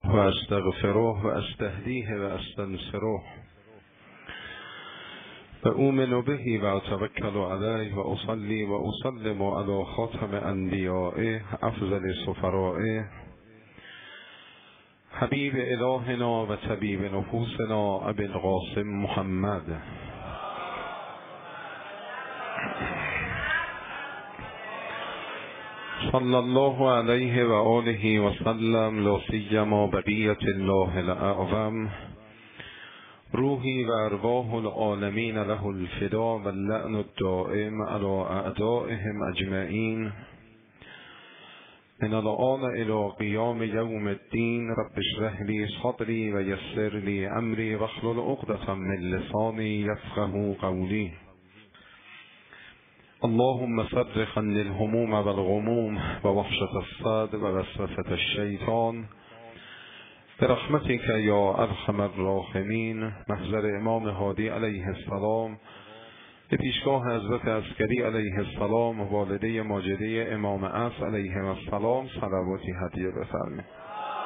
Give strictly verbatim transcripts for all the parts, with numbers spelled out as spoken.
و استغفره و استهدیه و استنصره و اؤمن به و اتوکل علیه و اصلی و اسلم علی خاتم انبیائه افضل سفرائه حبیب الهنا و طبیب نفوسنا ابی القاسم محمد صلی الله علیه و آله و سلم، لا سیما بقیة الله الاعظم روحی و ارواح العالمین له الفدا و اللعن الدائم علی اعدائهم اجمعین من الآن الی قیام یوم الدین. رب اشرح لی صدری و یسر لی امری واحلل عقدة من لسانی یفقهوا قولی. اللهم صرف عني الهموم والغموم و وحشة الصدر و وسوسة الشیطان برحمتك یا ارحم الراحمین. محضر امام هادی علیه السلام، به پیشگاه حضرت عسکری علیه السلام، والده ماجده امام عصر علیه السلام صلواتی هدیه بفرمایید.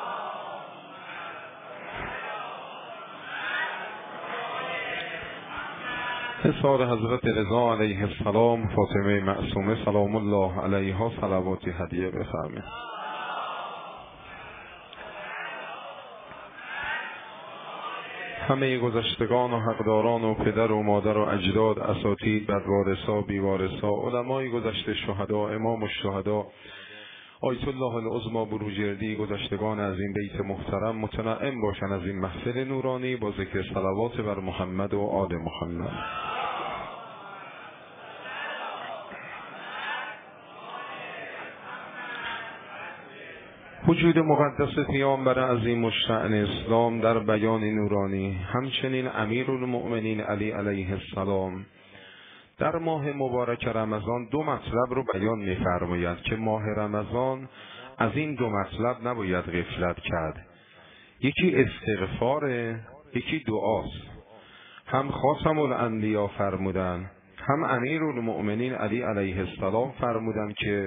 حصار حضرت رضا علیه السلام، فاطمه معصومه سلام الله علیها صلواتی هدیه بفرمایید. همه گذشتگان و حقداران و پدر و مادر و اجداد، اساتید، بدوارثا، بیوارثا، علمای گذشته، شهدا، امام الشهدا آیت الله العظمی بروجردی، گذشتگان از این بیت محترم متنعم باشن از این محفل نورانی با ذکر صلوات بر محمد و آل محمد. وجود مقدس پیامبر عظیم الشأن اسلام در بیان نورانی، همچنین امیرالمؤمنین علی علیه السلام در ماه مبارک رمضان دو مطلب رو بیان می‌فرماید که ماه رمضان از این دو مطلب نباید غفلت کرد. یکی استغفاره، یکی دعاست. هم خاتم الانبیا فرمودن، هم امیرالمؤمنین علی علیه السلام فرمودن که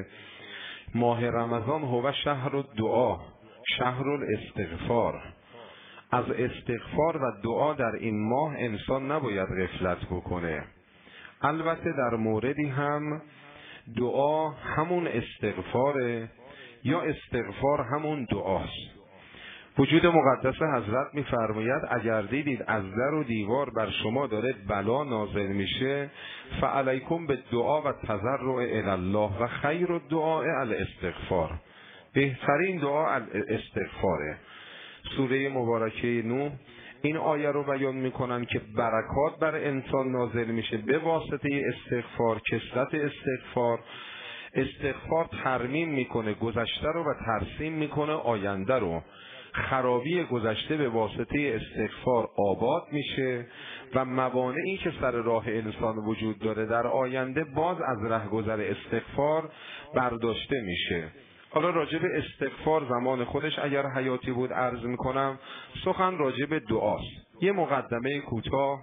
ماه رمضان هو شهر الدعا، شهر الاستغفار. از استغفار و دعا در این ماه انسان نباید غفلت بکنه. البته در موردی هم دعا همون استغفاره یا استغفار همون دعاست. وجود مقدس حضرت می‌فرماید اگر دیدید از در و دیوار بر شما داره بلا نازل میشه، فعلیکم به دعا و تضرع الی الله و خیر الدعاء الاستغفار. بهترین دعا استغفاره. سوره مبارکه نوح این آیه رو بیان میکنن که برکات بر انسان نازل میشه به واسطه استغفار، کثرت استغفار. استغفار ترمیم میکنه گذشته رو و ترسیم میکنه آینده رو. خرابی گذشته به واسطه استغفار آباد میشه و موانعی که سر راه انسان وجود داره در آینده باز از رهگذر استغفار برداشته میشه. حالا راجع به استغفار زمان خودش اگر حیاتی بود عرض میکنم، سخن راجع به دعاست. یه مقدمه کوتاه.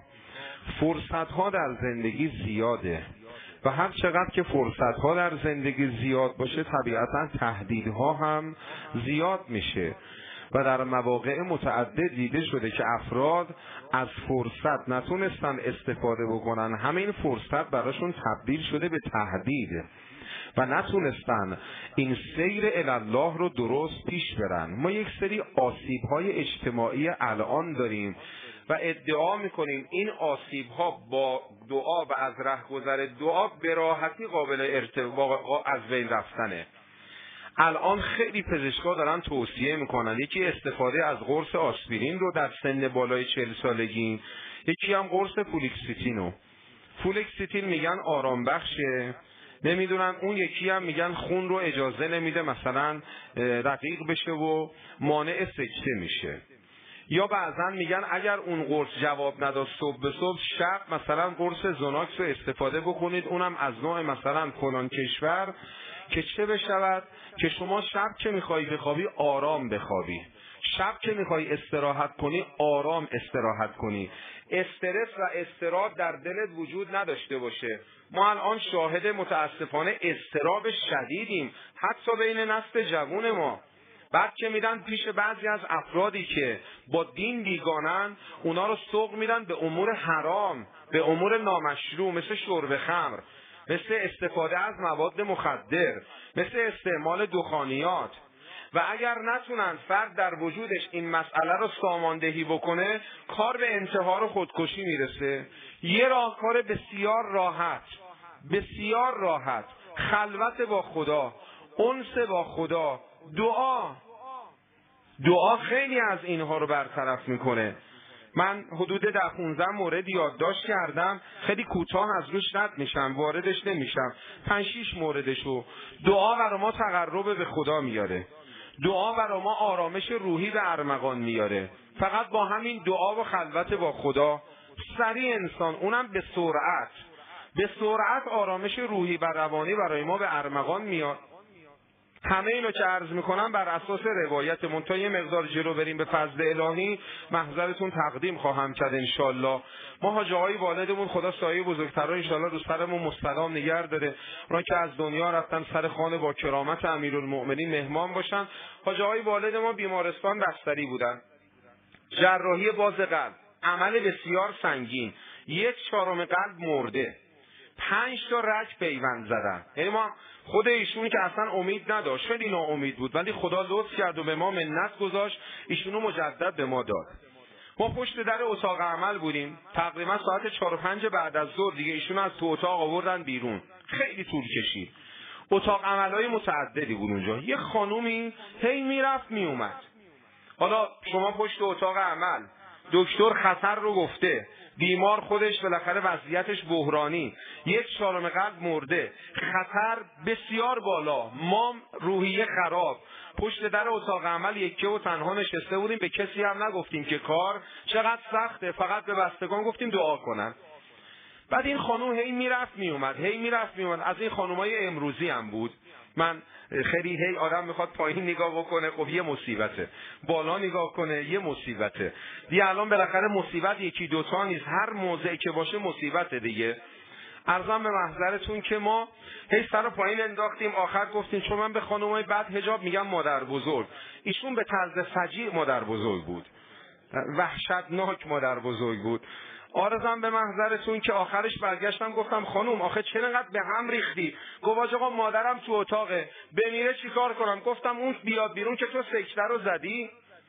فرصت ها در زندگی زیاده و هر چقدر که فرصت ها در زندگی زیاد باشه طبیعتا تهدیدها هم زیاد میشه و در مواقع متعدد دیده شده که افراد از فرصت نتونستن استفاده بکنن، همین فرصت براشون تبدیل شده به تهدید و نتونستن این سیر الله رو درست پیش برن. ما یک سری آسیب‌های اجتماعی الان داریم و ادعا میکنیم این آسیب‌ها با دعا و از رهگذر دعا به راحتی قابل ارتفاع از بین رفتنه. الان خیلی پزشکا دارن توصیه میکنن یکی استفاده از قرص آسپرین رو در سن بالای چهل سالگی، یکی هم قرص فولکسیتینو. فولکسیتین میگن آرام بخشه، نمیدونن اون یکی هم میگن خون رو اجازه نمیده مثلا رقیق بشه و مانع سکته میشه. یا بعضا میگن اگر اون قرص جواب نداد صبح به صبح شب مثلا قرص زوناکس رو استفاده بکنید، اونم از نوع مثلا فلان کشور، که چه بشود که شما شب که میخوای بخوابی آرام بخوابی، شب که میخوای استراحت کنی آرام استراحت کنی، استرس و اضطراب در دلت وجود نداشته باشه. ما الان شاهد متاسفانه اضطراب شدیدیم حتی بین نسل جوون ما. بعد که میدن پیش بعضی از افرادی که با دین بیگانن، اونا رو سوق میدن به امور حرام، به امور نامشروع، مثل شرب خمر، مثل استفاده از مواد مخدر، مثل استعمال دخانیات. و اگر نتونن فرد در وجودش این مسئله رو ساماندهی بکنه، کار به انتحار و خودکشی میرسه. یه راهکار بسیار راحت، بسیار راحت، خلوت با خدا، انس با خدا، دعا. دعا خیلی از اینها رو برطرف میکنه. من حدود ده پونزده مورد یادداشت کردم، خیلی کوتاه از روش رد میشم، واردش نمیشم. پنج شیش موردشو. دعا برای ما تقرب به خدا میاره، دعا برای ما آرامش روحی به ارمغان میاره. فقط با همین دعا و خلوت با خدا سریع انسان، اونم به سرعت، به سرعت آرامش روحی و روانی برای ما به ارمغان میاد. همه اینو که عرض میکنم بر اساس روایت، منتها یه مقدار جلو بریم به فضل الهی محضرتون تقدیم خواهم کرد انشالله. ما حاج آقای والدمون خدا سایه بزرگترا انشالله رو سرمون مستدام نگه داره، اونا که از دنیا رفتن سر خانه با کرامت امیرالمؤمنین مهمان باشن. حاج آقای والد ما بیمارستان بستری بودن، جراحی باز قلب، عمل بسیار سنگین، یک چهارم قلب مرده، پنج تا رگ پیوند زدن. یعنی ما خود ایشون که اصلا امید نداشت، خیلی ناامید بود، ولی خدا لطف کرد و به ما منت گذاشت، ایشونو مجدد به ما داد. ما پشت در اتاق عمل بودیم، تقریبا ساعت چهار و پنج بعد از ظهر دیگه ایشون از تو اتاق آوردن بیرون. خیلی طول کشید. اتاق عملای متعددی بود اونجا. یه خانومی هی میرفت میومد. حالا شما پشت اتاق عمل، دکتر خطر رو گفته، بیمار خودش بالاخره وضعیتش بحرانی، یک چهارم قلب مرده، خطر بسیار بالا، ما روحیه خراب، پشت در اتاق عمل یکی و تنها نشسته بودیم، به کسی هم نگفتیم که کار چقدر سخته، فقط به بستگان گفتیم دعا کنن. بعد این خانوم هی میرفت میومد، هی میرفت میومد. از این خانومای امروزی هم بود. من خیلی هی آدم میخواد پایین نگاه بکنه، خب یه مصیبته، بالا نگاه کنه یه مصیبته دیگه. الان بالاخره مصیبت یکی دوتا نیست، هر موضعی که باشه مصیبته دیگه. عرضم به محضرتون که ما هی سر پایین انداختیم، آخر گفتیم چون من به خانومای بعد حجاب میگم مادر بزرگ، ایشون به طرز فجیع مادر بزرگ بود، وحشتناک مادر بزرگ بود. عرضم به محضرتون که آخرش برگشتم گفتم خانوم آخه چرا انقدر به هم ریختی؟ گفت آقا مادرم تو اتاقه، بمیره چیکار کنم؟ گفتم اون بیاد بیرون که تو سکته رو زدی.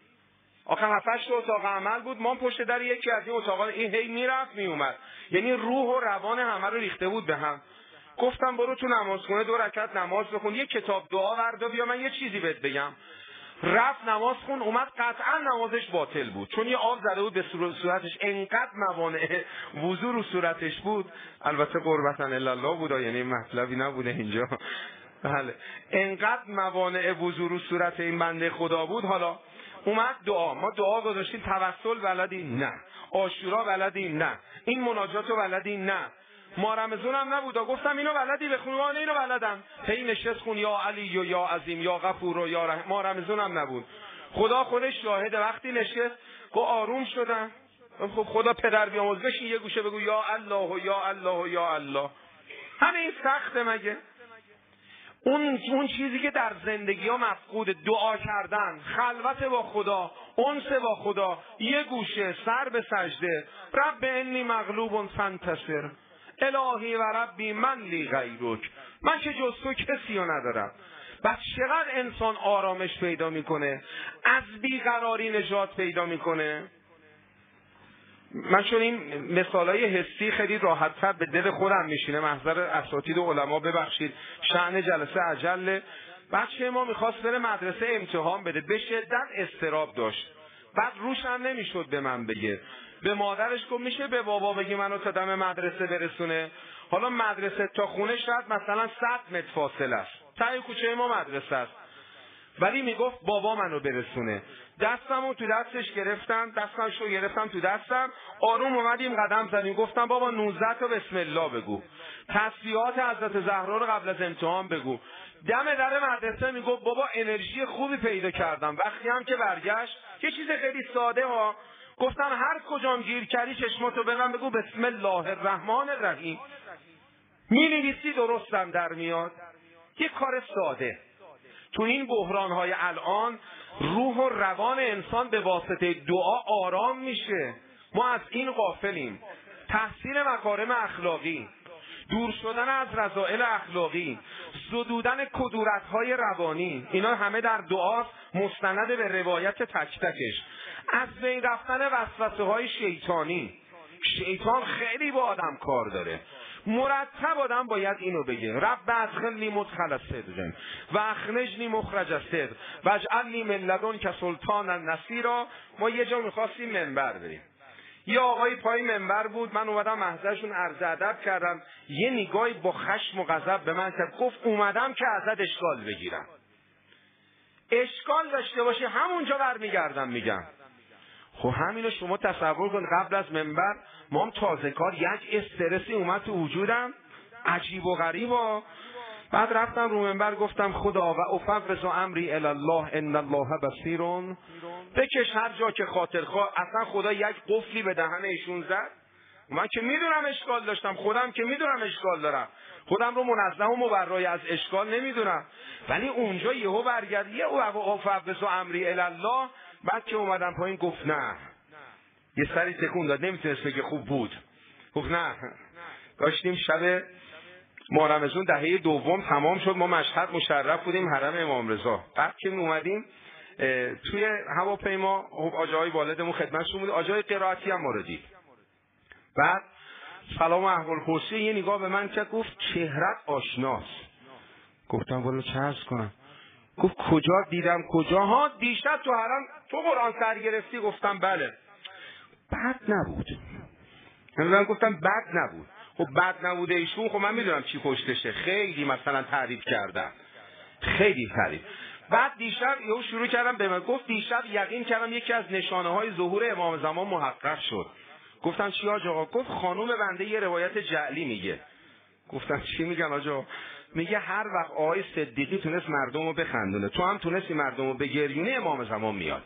آخه هفتش تا اتاق عمل بود، ما پشت در یکی از این اتاقا، این هی میرفت میومد، یعنی روح و روان همه رو ریخته بود به هم. گفتم برو تو نمازخونه دو رکعت نماز بخون، یه کتاب دعا وردا بیا من یه چیزی بهت بگم. رفت نماز خون، اومد، قطعا نمازش باطل بود، چون یه آب زده بود به صورتش، انقدر موانع وضو رو صورتش بود. البته قربتا الا الله بود، یعنی مطلبی نبوده اینجا. بله، انقدر موانع وضو رو صورت این بنده خدا بود. حالا اومد دعا، ما دعا گذاشتیم، توسل بلدی؟ نه. عاشورا بلدی؟ نه. این مناجات رو بلدی؟ نه. ما رمضان هم نبود، گفتم اینو بلدی بخونی؟ آره اینو بلدم. هی نشست خون یا علی و یا عظیم یا غفور و یا رحیم. ما رمضان هم نبود، خدا خودش شاهده. وقتی نشست گو آروم شدم. خب خدا پدر بیامرز، بشین یه گوشه بگو یا الله و یا الله و یا الله. همین سخته مگه؟ اون اون چیزی که در زندگی ها مفقود، دعا کردن، خلوت با خدا، انس با خدا، یه گوشه سر به سجده، رب انی مغلوب فانتصر، الهی و ربی من لی غیرک، من که جز تو کسی رو ندارم. بس چقدر انسان آرامش پیدا میکنه، از بیقراری نجات پیدا میکنه. من چون این مثالای حسی خیلی راحت‌تر به دل خودم میشینه، محضر اساتید و علما ببخشید، شأن جلسه عجله. بچه ما میخواست بره مدرسه امتحان بده، به شدت اضطراب داشت، بعد روش هم نمیشد به من بگه. به مادرش گفت میشه به بابا بگی منو تا دم مدرسه برسونه؟ حالا مدرسه تا خونه شاید مثلا صد متر فاصله است، ته کوچه ما مدرسه است، ولی میگفت بابا منو برسونه. دستمو تو دستش گرفتم، دستمشو گرفتم تو دستم، آروم اومدیم قدم زدیم، گفتم بابا نوزده تا بسم الله بگو، تسبیحات حضرت زهرا رو قبل از امتحان بگو. دم در مدرسه میگفت بابا انرژی خوبی پیدا کردم. وقتی هم که برگشت، یه چیز خیلی ساده ها، گفتم هر کجام گیر کردی چشماتو به من بگو بسم الله الرحمن الرحیم، مینویسی درستم در میاد. یه کار ساده. تو این بحران‌های الان روح و روان انسان به واسطه دعا آرام میشه. ما از این غافلیم. تحسین مکارم اخلاقی، دور شدن از رذائل اخلاقی، زدودن کدورت‌های روانی، اینا همه در دعاست، مستند به روایت تک تکش. از بین رفتن وسوسه‌های شیطانی. شیطان خیلی با آدم کار داره. مرتب آدم باید اینو بگه: رب ادخلنی مدخل صدق و اخرجنی مخرج صدق و اجعلنی من لدنک سلطانا نصیرا. ما یه جا می‌خواستیم منبر بریم، یه آقای پای منبر بود، من اومدم محضرشون عرض ادب کردم، یه نگاهی با خشم و غضب به من کرد، گفت اومدم که ازت اشکال بگیرم. اشکال داشته باشه همونجا برمیگردم میگم. خب همینو شما تصور کن، قبل از منبر ما هم تازه کار یک استرسی اومد تو وجودم عجیب و غریبا. بعد رفتم رو منبر گفتم خدا و افوض امری الی الله ان الله بصیر. بکش هر جا که خاطر خواه. اصلا خدا یک قفلی به دهن ایشون زد. من که میدونم اشکال داشتم، خودم که میدونم اشکال دارم، خودم رو منزه و مبرای از اشکال نمیدونم، ولی اونجا یهو برگرد یه و افوض امری الی الله. بعد که اومدم پایین گفت نه، یه سری تکون داد، نمیتونست بگه خوب بود، گفت نه. داشتیم شب ماه رمضان دهه دوم تمام شد، ما مشهد مشرف بودیم حرم امام رضا. بعد که اومدیم توی هواپیما آجای والدمون خدمتشون بود، آجای قرائتی هم ما رو دید. بعد سلام و احوال پرسی، یه نگاه به من کرد، گفت چهرت آشناست. گفتم والا چه عرض کنم؟ گفت کجا دیدم کجا؟ ها دیشب تو حرم تو قرآن سر گرفتی. گفتم بله. بد نبود. من گفتم بد نبود. خب بد نبوده ایشون، خب من میدونم چی پشتشه، خیلی مثلا تعریف کردم، خیلی تعریف. بعد دیشب یهو شروع کردم به من گفت دیشب یقین کردم یکی از نشانه های ظهور امام زمان محقق شد. گفتم چی حاج آقا؟ گفت خانوم بنده یه روایت جعلی میگه. گفتم چی میگن حاج آقا؟ میگه هر وقت آقای صدیقی تونست مردم رو بخندونه، تو هم تونستی مردم رو بگریونی، امام زمان میاد.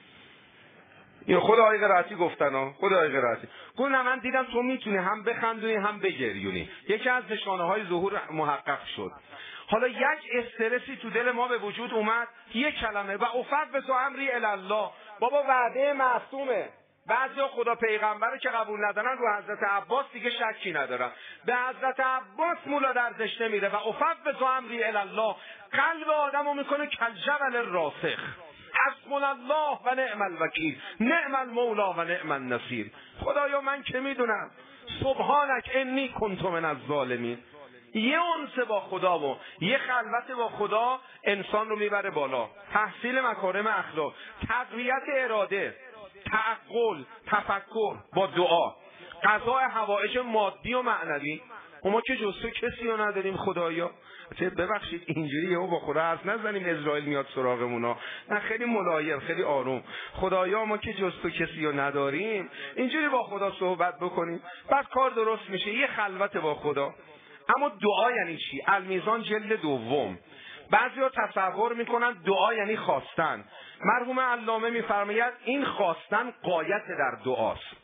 یا خود آقای قرائتی گفتن ها، خود آقای قرائتی گفت نه من دیدم تو میتونی هم بخندونی هم بگریونی. یکی از نشانه های ظهور محقق شد. حالا یک استرسی تو دل ما به وجود اومد، یک کلمه: و افوض امری الی الله. بابا وعده معصومه. بعضیا خدا پیغمبره که قبول ندارن، رو حضرت عباس دیگه شکی ندارن. به حضرت عباس مولا دردش نمیره. و افوض امری الی الله قلب آدمو میکنه کالجبل الراسخ. حسبنا الله و نعم الوکیل، نعم المولا و نعم النصیر. خدایا من که میدونم، سبحانک انی کنت من الظالمین. یه انس با خدا و یه خلوت با خدا انسان رو میبره بالا. تحصیل مکارم اخلاق، تقویت اراده، تعقل، تفکر با دعا، قضاء حوائج مادی و معنوی. ما که جز تو کسی رو نداریم خدایا. ببخشید اینجوری یهو با خدا حرف نزنیم اسرائیل میاد سراغمونا. نه خیلی ملایم، خیلی آروم. خدایا ما که جز تو کسی رو نداریم، اینجوری با خدا صحبت بکنیم، بعد کار درست میشه. یه خلوت با خدا. اما دعا یعنی چی؟ المیزان جلد دوم. بعضیا تصور میکنن دعا یعنی خواستن. مرحوم علامه میفرماید این خواستن غایت در دعاست،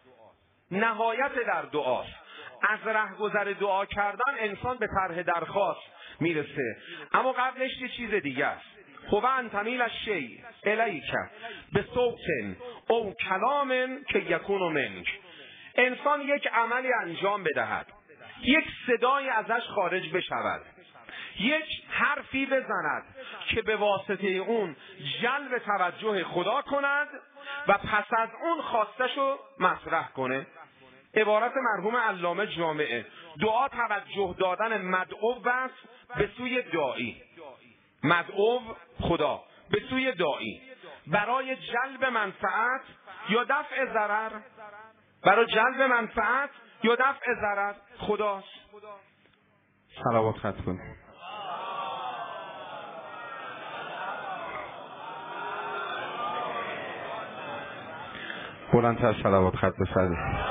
نهایت در دعاست. از رهگذر دعا کردن انسان به طرح درخواست میرسه، اما قبلش یه چیز دیگه است. هو ان تمیل الشیء الیک بصوت او کلام که یکون منک. انسان یک عملی انجام بدهد، یک صدایی ازش خارج بشود، یک حرفی بزند که به واسطه اون جلب توجه خدا کند و پس از اون خواستشو مطرح کنه. عبارت مرحوم علامه جامعه: دعا توجه دادن مدعو است به سوی داعی، مدعو خدا به سوی داعی، برای جلب منفعت یا دفع ضرر، برای جلب منفعت یا دفع ضرر خداست. صلوات ختم کنیم. بلندتر صلوات ختم بفرمایید.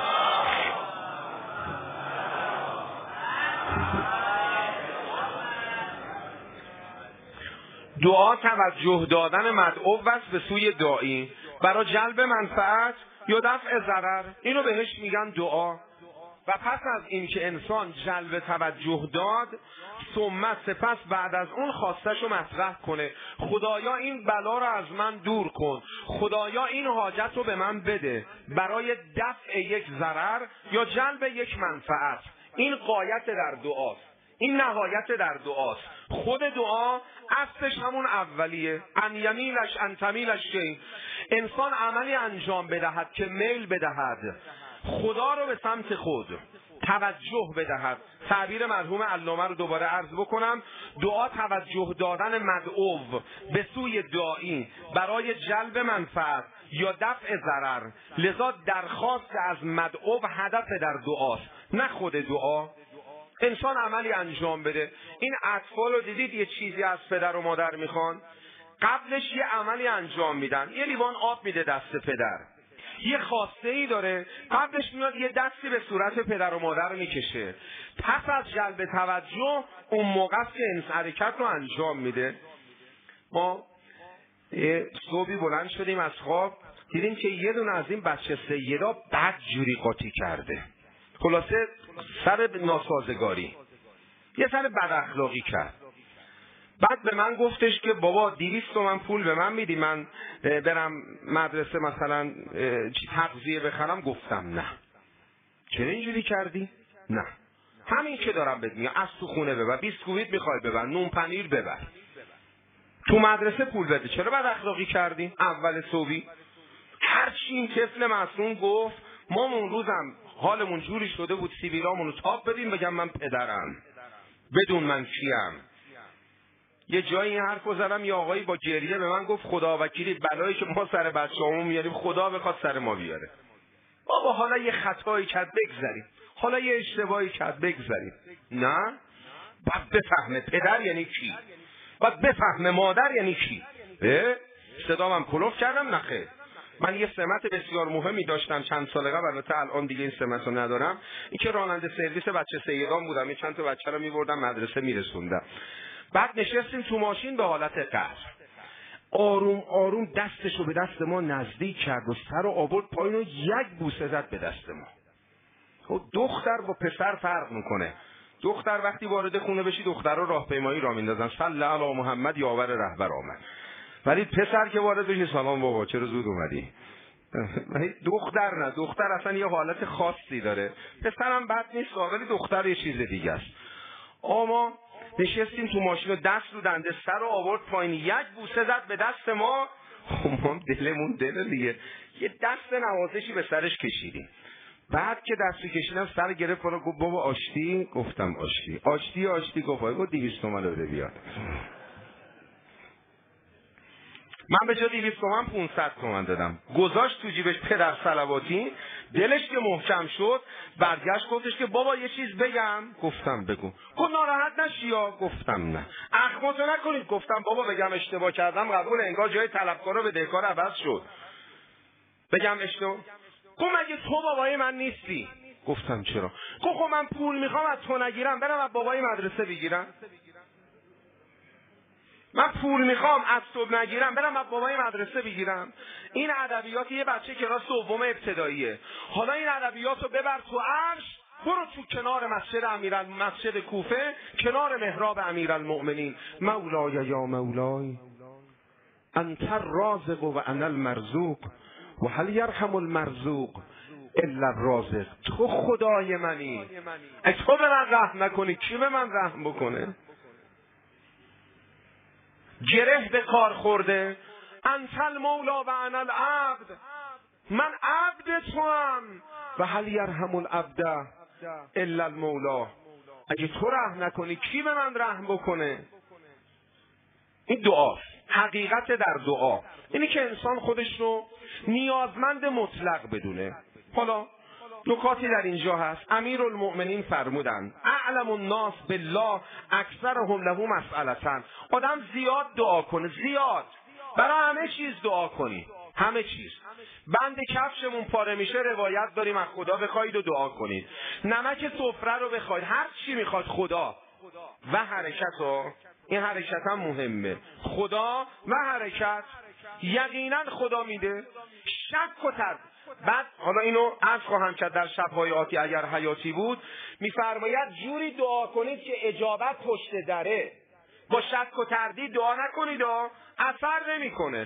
دعا توجه دادن مدعو است به سوی داعی برای جلب منفعت یا دفع ضرر، اینو بهش میگن دعا. و پس از این که انسان جلب توجه داد، ثم سپس بعد از اون خواستشو مطرح کنه، خدایا این بلا رو از من دور کن، خدایا این حاجت رو به من بده برای دفع یک ضرر یا جلب یک منفعت. این غایت در دعاست، این نهایت در دعاست. خود دعا اصلش همون اولیه، ان یمیلش ان تمیلش شی، انسان عملی انجام بدهد که میل بدهد خدا رو به سمت خود، توجه بدهد. تعبیر مرحوم علامه رو دوباره عرض بکنم، دعا توجه دادن مدعو به سوی داعی برای جلب منفعت یا دفع ضرر. لذا درخواست از مدعو هدف در دعاست، نه خود دعا. انسان عملی انجام بده. این اطفال رو دیدید یه چیزی از پدر و مادر میخوان، قبلش یه عملی انجام میدن، یه لیوان آب میده دست پدر، یه خواسته ای داره، قبلش میاد یه دستی به صورت پدر و مادر میکشه، پس از جلب توجه اون موقع که این حرکت رو انجام میده. ما صبحی بلند شدیم از خواب، دیدیم که یه دونه از این بچه سیدا بد جوری قاطی کرده، خلاصه سر ناسازگاری، یه سر بد اخلاقی کرد. بعد به من گفتش که بابا دویست تومن پول به من میدی من برم مدرسه مثلا تغذیه بخرم؟ گفتم نه. چرا اینجوری کردی؟ نه، همین که دارم بهت میگم، از تو خونه ببر، بیسکویت میخوای ببر، نون پنیر ببر، تو مدرسه پول بده. چرا بد اخلاقی کردی اول صبحی؟ هرچی این طفل معصوم گفت، ما اون روزم حالمون جوری شده بود سیبیلامون رو تاب بدیم بگم من پدرم بدون من کیم. یه جایی این حرف رو زدم، یه آقایی با گریه به من گفت خدا وکیلی بلایی که ما سر بچه‌هامون میاریم خدا بخواد سر ما بیاره. بابا حالا یه خطایی کرد بگذاریم، حالا یه اشتباهی کرد بگذاریم. نه، باید بفهمه پدر یعنی کی، باید بفهمه مادر یعنی کی. صدام هم کلوف کردم؟ نخیر. من یه سمت بسیار مهمی داشتم چند سال قبل، البته الان دیگه این سمت رو ندارم، این که راننده سرویس بچه سیدان بودم، یه چند تا بچه رو میبردم مدرسه میرسوندم. بعد نشستیم تو ماشین به حالت قهر، آروم آروم دستشو به دست ما نزدیک کرد و سر و آورد پایین و یک بوسه زد به دست ما. خب دختر با پسر فرق میکنه. دختر وقتی وارد خونه بشی دخترها راهپیمایی را میندازن، صلی علی محمد یاور رهبر آمد. ولی پسر که وارد بشی سلام بابا چرا زود اومدی. ولی دختر نه، دختر اصلا یه حالت خاصی داره. پسرم بد نیست ولی دختر یه چیز دیگه است. اما نشستیم تو ماشین و دست رو دنده سر رو آورد پایین، یک بوسه زد به دست ما. خب ما دلمون دل دیگه، یه دست نوازشی به سرش کشیدیم. بعد که دستو کشیدم سر گرفت بالا، گفت بابا آشتی؟ گفتم آشتی. آشتی آشتی گفت گفت دویست تومن رو بده بیاد. من به جای دویست تومن پانصد تومن دادم، گذاشت تو جیبش پدر صلواتی. دلش که محکم شد برگشت گفتش که بابا یه چیز بگم؟ گفتم بگو. گفت ناراحت نشی یا؟ گفتم نه. اخماتو نکنید. گفتم بابا بگم اشتباه کردم قبول، انگار جای طلبکار و بدهکار عوض شد. بگم اشتباه؟ گفت مگه تو بابای من نیستی؟ گفتم چرا؟ گفت خب من پول میخوام از تو نگیرم برم از بابای مدرسه بگیرم؟ من پول میخوام از تو نگیرم برم از بابای مدرسه بگیرم؟ این ادبیات یه بچه کلاس دوم ابتداییه. حالا این ادبیات رو ببر تو عرش، برو تو کنار مسجد امیرال مسجد کوفه، کنار محراب امیرالمؤمنین. مولای یا مولای انت الرازق و انا المرزوق و هل یرحم المرزوق الا الرازق. تو خدای منی، اگه تو به من رحم نکنی کی به من رحم بکنه؟ گره به کار خورده، انت المولا و انا العبد، من عبد تو هم. و هل یرحم العبد الا المولا، اگه تو رحم نکنی کی به من رحم بکنه؟ این دعاست، حقیقت در دعا اینی که انسان خودش رو نیازمند مطلق بدونه. حالا نکاتی در اینجا هست. امیرالمؤمنین فرمودند اعلم الناس بالله اکثرهم له مسئلتن. آدم زیاد دعا کنه، زیاد برای همه چیز دعا کنی، همه چیز. بند کفشمون پاره میشه روایت داریم از خدا بخواید و دعا کنید. نمک سفره رو بخواید، هر چی میخواد خدا و حرکت رو، این حرکت هم مهمه، خدا و حرکت. یقینا خدا میده. شک و ترد. بعد حالا اینو عرض خواهم کرد در شب‌های آتی اگر حیاتی بود، میفرماید جوری دعا کنید که اجابت پشت دره. با شک و تردید دعا نکنید، اثر نمیکنه.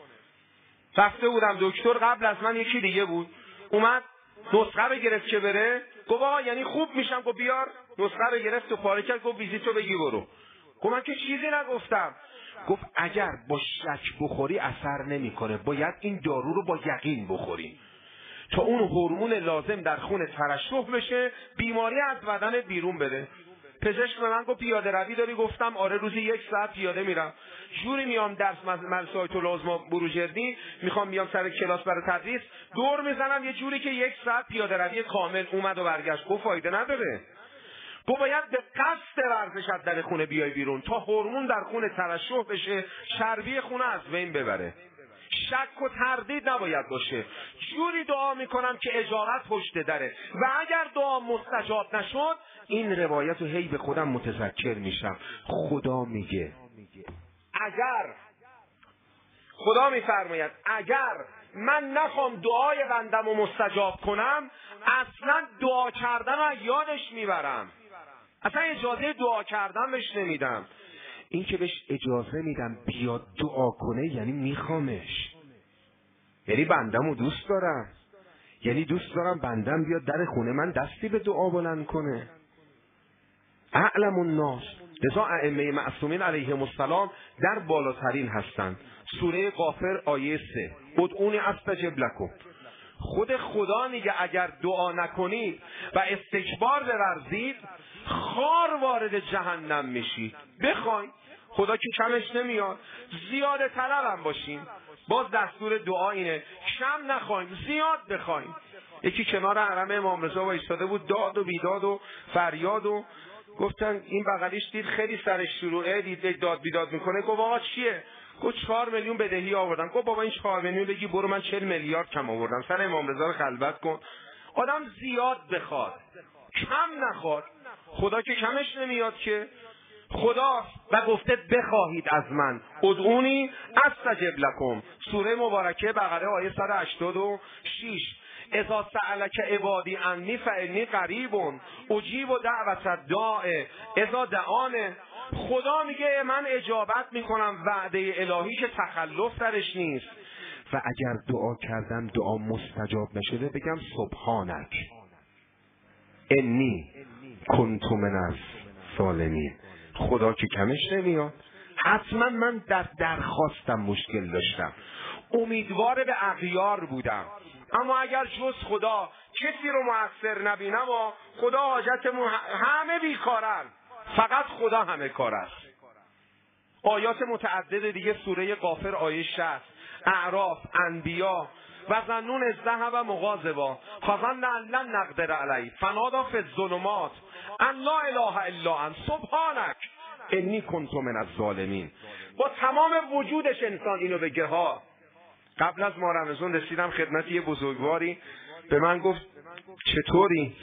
رفته بودم دکتر، قبل از من یکی دیگه بود، اومد نسخه رو گرفت که بره، گفت آقا یعنی خوب میشم؟ گفت بیار. نسخه رو گرفت و پاره کرد، گفت ویزیتو بگی برو. گفت من که چیزی نگفتم. گفت اگر با شک بخوری اثر نمیکنه، باید این دارو رو با یقین بخوری تا اون هورمون لازم در خون ترشح بشه، بیماری از بدن بیرون بره. پزشک به من گفت پیاده روی داری؟ گفتم آره، روزی یک ساعت پیاده میرم. جوری میام درس مدرسه آیت العظما بروجردی، میخوام بیام سر کلاس برای تدریس، دور میزنم یه جوری که یک ساعت پیاده روی کامل اومد و برگشت. گفت فایده نداره. گفت باید به قصد ورزش از در خونه بیای بیرون تا هورمون در خون ترشح بشه، چربی خونه از بین ببره. شک و تردید نباید باشه. جوری دعا میکنم که اجابت پشت دره و اگر دعا مستجاب نشد، این روایت رو هی به خودم متذکر میشم. خدا میگه اگر خدا میفرماید اگر من نخوام دعای بندم رو مستجاب کنم، اصلا دعا کردن رو یادش میبرم، اصلا اجازه دعا کردن بهش نمیدم. این که بهش اجازه میدم بیاد دعا کنه یعنی میخوامش، یعنی بندم رو دوست دارم، یعنی دوست دارم بندم بیاد در خونه من دستی به دعا بلند کنه. اعلم الناس، لذا ائمه معصومین علیهم السلام در بالاترین هستند. سوره غافر آیه سه، ادعونی استجب لکم. خود خدا میگه اگر دعا نکنید و استکبار بورزید، خار وارد جهنم میشید. بخواین، خدا که کمش نمیاد، زیاده طلبم باشین. باز دستور دعا اینه کم نخوایم، زیاد بخوایم. یکی کنار حرم امام رضا وایساده بود، داد و بیداد و فریاد، و گفتن این بغلیش دید خیلی سرش شروعه، دید داد بیداد میکنه. گفت آقا چیه؟ گفت چهار میلیون بدهی آوردم. گفت بابا این چهار میلیون بگی برو، من چهل میلیارد کم آوردم، سر امام رضا رو خلوت کن. آدم زیاد بخواد، کم نخواد. خدا که کمش نمیاد که. خدا و گفته بخواهید از من، ادعونی استجب لکم. سوره مبارکه بقره آیه صد و هشتاد و شش. اذا سألک عبادی عنی فانی قریب اجیب دعوت الداع اذا دعانه. خدا میگه من اجابت میکنم، وعده الهی که تخلف درش نیست. و اگر دعا کردم دعا مستجاب نشده، بگم سبحانک انی کنت من الظالمین. خدا که کمش نمیاد. حتما من در درخواستم مشکل داشتم، امیدوار به اغیار بودم، اما اگر جز خدا کسی رو مؤثر نبینم و خدا حاجتمون همه بیکارن، فقط خدا همه کار است. آیات متعدد دیگه، سوره غافر آیه شصت، اعراف، انبیا و ظنون الذهب مغاضبا فظن ان لن نقدر علیه فنادی فی الظلمات ان لا اله الا انت سبحانک انی کنت من الظالمین. با تمام وجودش انسان اینو بگه ها. قبل از ماه رمضان رسیدم خدمت یه بزرگواری، به من گفت چطوری؟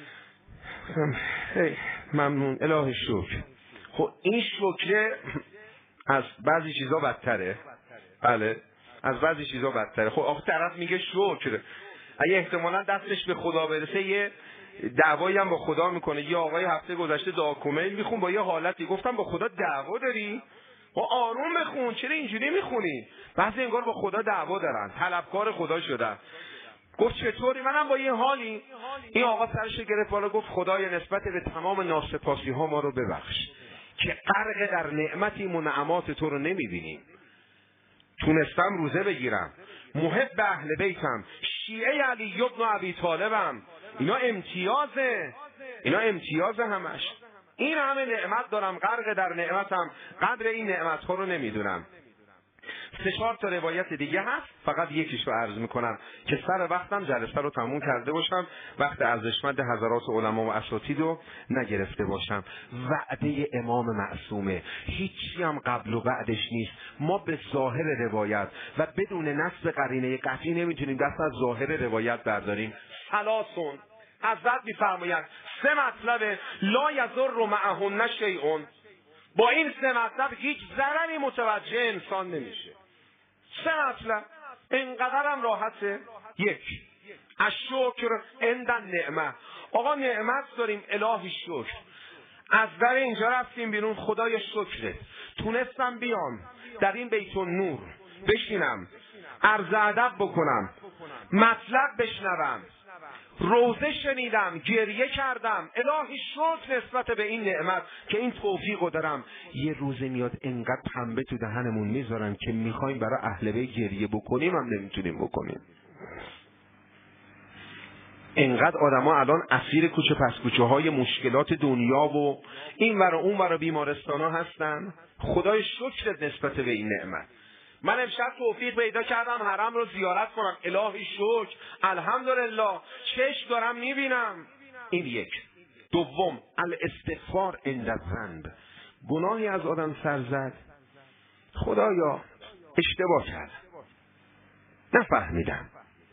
هی ممنون، اله شکر. خب این شکر از بعضی چیزا بدتره. بله، از بعضی چیزا بدتره. خب آخه طرف میگه شکر، اگه احتمالا دستش به خدا برسه یه دعوایی هم با خدا میکنه. یه آقای هفته گذشته دعا کمیل میخون با یه حالتی، گفتم با خدا دعوا داری؟ با آروم بخون، چرا اینجوری میخونی؟ بعضی انگار با خدا دعوا دارن، طلبکار خدا شدن. گفت چطوری؟ منم با یه حالی. این آقا سرش گرفت بالا، گفت خدای نسبت به تمام ناسپاسی ها ما رو ببخش که غرق در نعمتی و نعمات تو رو نمیبینیم. تونستم روزه بگیرم، محب اهل بیتم، شیعه علی ابن ابی طالبم. اینا امتیازه، اینا امتیازه همش. این همه نعمت دارم، غرق در نعمتم، قدر این نعمت ها رو نمیدونم. سه چهار تا روایت دیگه هست، فقط یکیش رو عرض میکنم که سر وقتم جلسه رو تموم کرده باشم، وقت ارزشمند حضرات علما و اساتید رو نگرفته باشم. وعده امام معصومه، هیچی هم قبل و بعدش نیست. ما به ظاهر روایت و بدون نصب قرینه قطعی نمیتونیم دست از ظاهر روایت برداریم. ثلاثون، حضرت میفرمایند سه مطلب لا یضر معهن شیء، با این سه مطلب هیچ ضرری متوجه انسان نمیشه. سه مطلب اینقدرم راحته. یک، الشکر عند النعمه. آقا نعمت داریم، الهی شکر. از در اینجا رفتیم بیرون، خدای شکره تونستم بیام در این بیت النور بشینم، عرض ادب بکنم، مطلب بشنوم، روزه شنیدم، گریه کردم. الهی شکر نسبت به این نعمت که این توفیقو دارم. یه روزه میاد انقدر پنبه تو دهنمون میذارن که میخوایم برای اهل بیت گریه بکنیم هم نمیتونیم بکنیم. انقدر آدما الان اسیر کوچه پس کوچه های مشکلات دنیا و این ور و اون ور بیمارستان ها هستن. خدای شکر نسبت به این نعمت. من امشب توفیق پیدا کردم حرم رو زیارت کنم، الهی شکر، الحمدلله، چشم دارم میبینم. این یک. دوم، الاستغفار عند الذنب. گناهی از آدم سر زد، خدایا اشتباه کرد، نفهمیدم.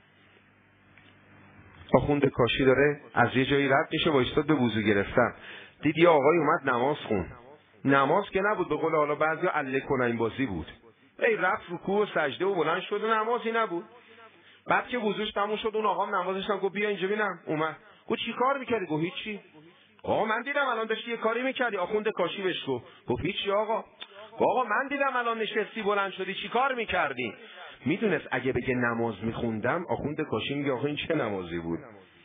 آخوند کاشی داره از یه جایی رد میشه، وایستاد به وضو گرفتن، دید یه آقای اومد نماز خون. نماز که نبود، به قول حالا بعضیا اله کنن بازی بود. ای رفت رکوع و سجده و بلند شد و نمازی نبود. بعد که وضوش تموم شد اون آقا نمازش هم گفت بیا اینجا ببینم. اومد گفت چی کار میکردی؟ گفت هیچی. آقا من دیدم الان داشتی یه کاری میکردی. آخوند کاشی بهش گفت گفت هیچی آقا. آقا من دیدم الان نشستی بلند شدی، چی کار میکردی؟ میدونست اگه بگه نماز میخوندم، آخوند کاشی میگه آخه این چه نمازی بود؟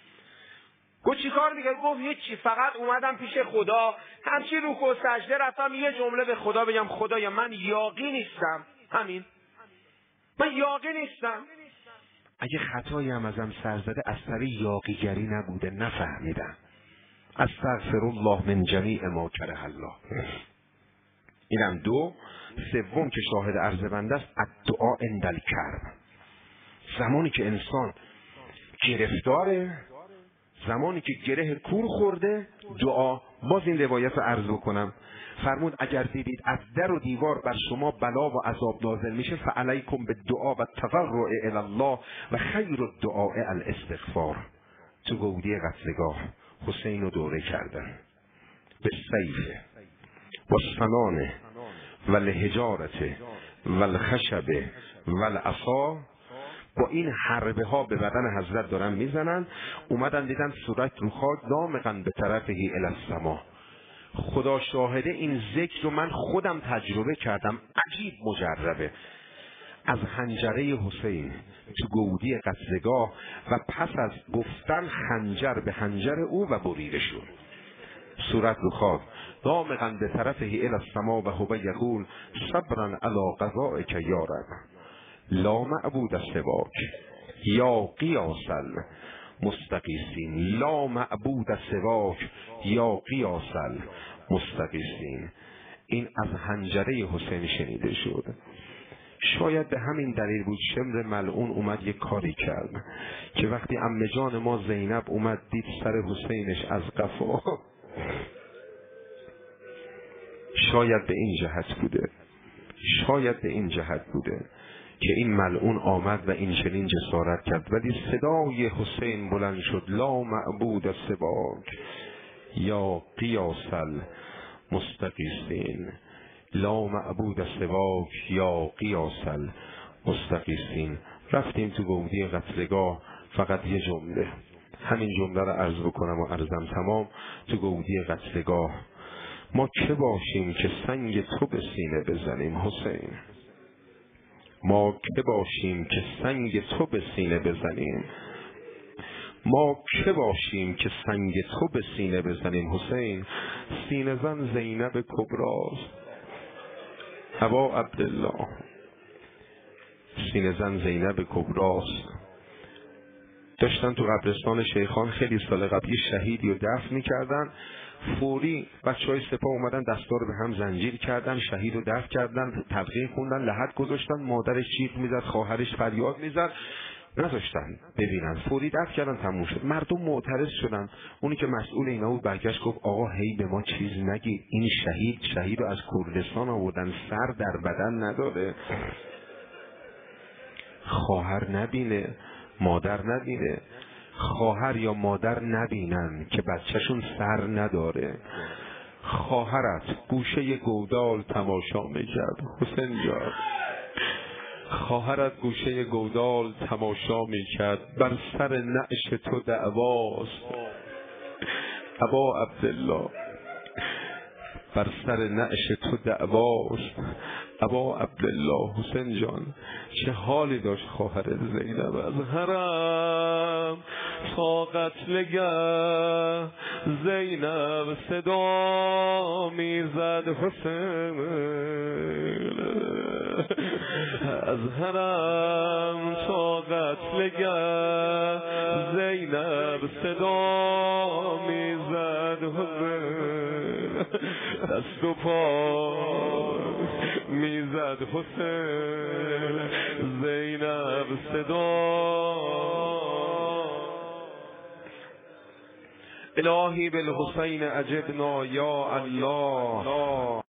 گفت چی کار میکردی؟ گفت هیچی، فقط اومدم پیش خدا، همچی رکوع و سجده رفتم یه جمله به خدا بگم خدایا من یاغی نیستم، همین، من یاغی نیستم. اگه خطایی هم ازم سر زده از سر یاغیگری نبوده، نفهمیدم. استغفر الله من جمیع ما کره الله. اینم دو. سوم که شاهد عرض بنده است، الدعاء عند الکرب. زمانی که انسان گرفتاره، زمانی که گره کور خورده، دعا. باز این روایت رو عرض بکنم. فرمود اگر دیدید از در و دیوار بر شما بلا و عذاب نازل میشه، فعلیکم بالدعاء و التضرع الی الله و خیر الدعاء الاستغفار. تو گودی قتلگاه حسین رو دوره کردن به سیف و سنانه و الحجارت و الخشب و العصا. با این حربه ها به بدن حضرت دارن میزنن. اومدن دیدن صورت رو خاک، دامغا به طرفهی الی السما. خدا شاهده این ذکر رو من خودم تجربه کردم، عجیب مجربه. از حنجره حسین تو گودی قتلگاه و پس از گفتن خنجر به حنجر او و بریده شد. صورت رو خاک، دامغا به طرفه الی السما و هو یقول صبرا علی قضائک یا رب لا معبود سواک یا قیاس المستغیثین. لا معبود سواک یا قیاس المستغیثین. این از حنجره حسین شنیده شد. شاید به همین دلیل بود شمر ملعون اومد یک کاری کرد که وقتی عمه جان ما زینب اومد دید سر حسینش از قفا، شاید به این جهت بوده، شاید به این جهت بوده که این ملعون آمد و این چنین جسارت کرد. ولی صدای حسین بلند شد، لا معبود سواک یا قیاس المستغیثین. لا معبود سواک یا قیاس المستغیثین. رفتیم تو گودی قتلگاه، فقط یه جمله، همین جمله رو عرض بکنم و عرضم تمام. تو گودی قتلگاه ما که باشیم که سنگ تو به سینه بزنیم حسین؟ ما که باشیم که سنگ تو به سینه بزنیم؟ ما که باشیم که سنگ تو به سینه بزنیم حسین؟ سینه زن زینب کبراست، ابا عبدالله. سینه زن زینب کبراست. داشتن تو قبرستان شیخان خیلی سال قبل یه شهیدی رو دفن می‌کردن. فوری بچه های سپاه اومدن دستا رو به هم زنجیر کردن، شهید رو دفن کردن، تلقین خوندن، لحد گذاشتن. مادرش جیغ میزد، خواهرش فریاد میزد، نذاشتن ببینن. فوری دفن کردن، تموم شد. مردم معترض شدن. اونی که مسئول اینا بود برگشت گفت آقا هی به ما چیز نگید، این شهید شهید رو از کردستان آوردن، سر در بدن نداره، خواهر نبینه، مادر نبینه. خواهر یا مادر نبینن که بچهشون سر نداره. خواهرت گوشه گودال تماشا میکرد حسین جان، خواهرت گوشه گودال تماشا میکرد، بر سر نعش تو دعواست. ابا عبدالله بر سر نعش تو دعواست. ابا عبدالله حسین جان چه حالی داشت خواهر زینب. از حرم تا قتلگه زینب صدا میزد حسین. از حرم تا قتلگه زینب صدا میزد حسین. دست و پا میزد حسین، زینب صدا. الهی بالحسین اجبنا یا الله.